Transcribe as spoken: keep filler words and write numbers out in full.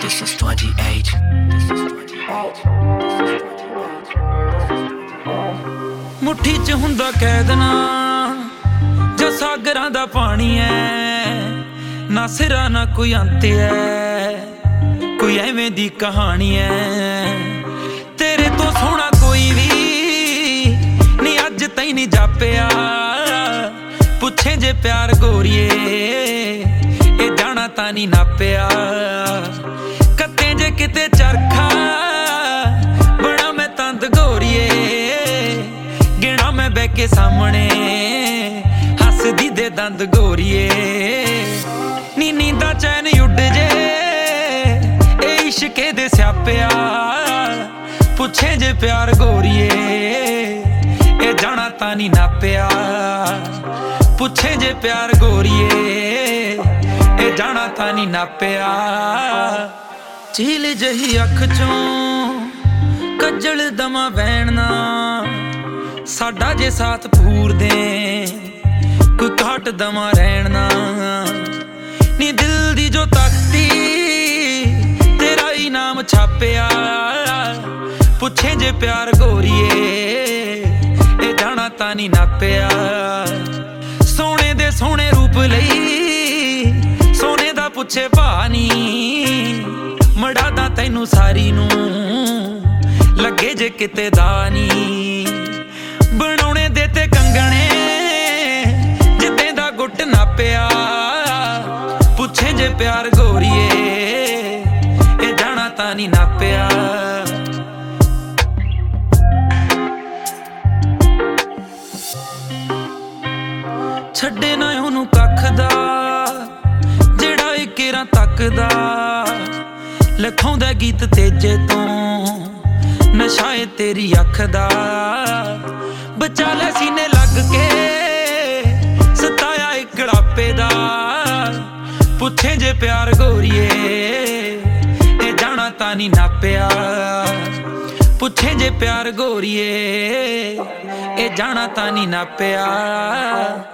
This is twenty-eight. This is twenty-eight. ਮੁੱਠੀ ਚ ਹੁੰਦਾ ਕੈਦ ਨਾ ਜੋ ਸਾਗਰਾਂ ਦਾ ਪਾਣੀ ਐ, ਨਾ ਸਿਰਾ ਨਾ ਕੋਈ ਅੰਤ ਐ, ਕੋਈ ਐਵੇਂ ਦੀ ਕਹਾਣੀ ਐ। ਤੇਰੇ ਤੋਂ ਸੋਹਣਾ ਕੋਈ ਵੀ ਨੀ ਅੱਜ ਤੈਂ ਨੀ ਜਾਪਿਆ, ਪੁੱਛੇ ਜੇ ਪਿਆਰ ਗੋਰੀਏ ਇਹ ਜਾਣਾ ਤਾਂ ਨੀ ਨਾਪਿਆ। ਕੱਤੇ ਜੇ ਕਿਤੇ ਚਰਖਾ ਬਣਾ ਮੈਂ ਤੰਦ ਗੋਰੀਏ, ਗਿਣਾ ਮੈਂ ਬਹਿ ਕੇ ਸਾਹਮਣੇ ਹੱਸਦੀ ਦੇ ਦੰਦ ਗੋਰੀਏ। ਨੀ ਨੀਂਦਾ ਚੈਨ ਉੱਡ ਜੇ ਇਹ ਇਸ਼ਕੇ ਦੇ ਸਿਆਪਿਆ, ਪੁੱਛੇ ਜੇ ਪਿਆਰ ਗੋਰੀਏ ਇਹ ਜਾਣਾ ਤਾਂ ਨੀ ਨਾਪਿਆ। ਪੁੱਛੇ ਜੇ ਪਿਆਰ ਗੋਰੀਏ ਇਹ ਜਾਣਾ ਤਾਂ ਨੀ ਨਾਪਿਆ। ਝੀਲ ਜਹੀ ਅੱਖ ਚੋਂ ਕੱਜਲ ਦਮਾ ਵਹਿਣਾ, ਸਾਡਾ ਜੇ ਸਾਥ ਪੂਰਦੇ ਕੋਈ ਘਾਟ ਦਮਾ ਰਹਿਣਾ। ਨੀ ਦਿਲ ਦੀ ਜੋ ਤਖਤੀ ਤੇਰਾ ਹੀ ਨਾਮ ਛਾਪਿਆ, ਪੁੱਛੇ ਜੇ ਪਿਆਰ ਗੋਰੀਏ ਇਹ ਜਾਣਾ ਤਾਂ ਨੀ ਨਾਪਿਆ। ਸੋਹਣੇ ਦੇ ਸੋਹਣੇ ਰੂਪ ਲਈ ਸੋਹਣੇ ਦਾ ਪੁੱਛੇ ਭਾ ਨੀ, ਮੜਾਦਾ ਤੈਨੂੰ ਸਾਰੀ ਨੂੰ ਲੱਗੇ ਜੇ ਕਿਤੇ ਦਾ ਨੀ। ਬਣਾਉਣੇ ਦੇ ਤੇ ਕੰਗਣੇ ਜਿੱਦੇ ਦਾ ਗੁੱਟ ਨਾਪਿਆ, ਪੁੱਛੇ ਜੇ ਪਿਆਰ ਗੋਰੀਏ ਇਹ ਜਾਣਾ ਤਾਂ ਨੀ ਨਾਪਿਆ। ਛੱਡੇ ਨਾ ਉਹਨੂੰ ਕੱਖ ਦਾ ਜਿਹੜਾ ਇਹ ਕੇਰਾਂ ਤੱਕਦਾ, ਲਿਖਾਉਂਦਾ ਗੀਤ ਤੇਜੇ ਤੋਂ ਨਸ਼ਾ ਏ ਤੇਰੀ ਅੱਖ ਦਾ। ਬਚਾ ਲੈ ਸੀਨੇ ਲੱਗ ਕੇ ਸਤਾਇਆ ਇੱਕ ਗੜਾਪੇ ਦਾ, ਪੁੱਛੇ ਜੇ ਪਿਆਰ ਗੋਰੀਏ ਇਹ ਜਾਣਾ ਤਾਂ ਨੀ ਨਾਪਿਆ। ਪੁੱਛੇ ਜੇ ਪਿਆਰ ਗੋਰੀਏ ਇਹ ਜਾਣਾ ਤਾਂ ਨੀ ਨਾਪਿਆ।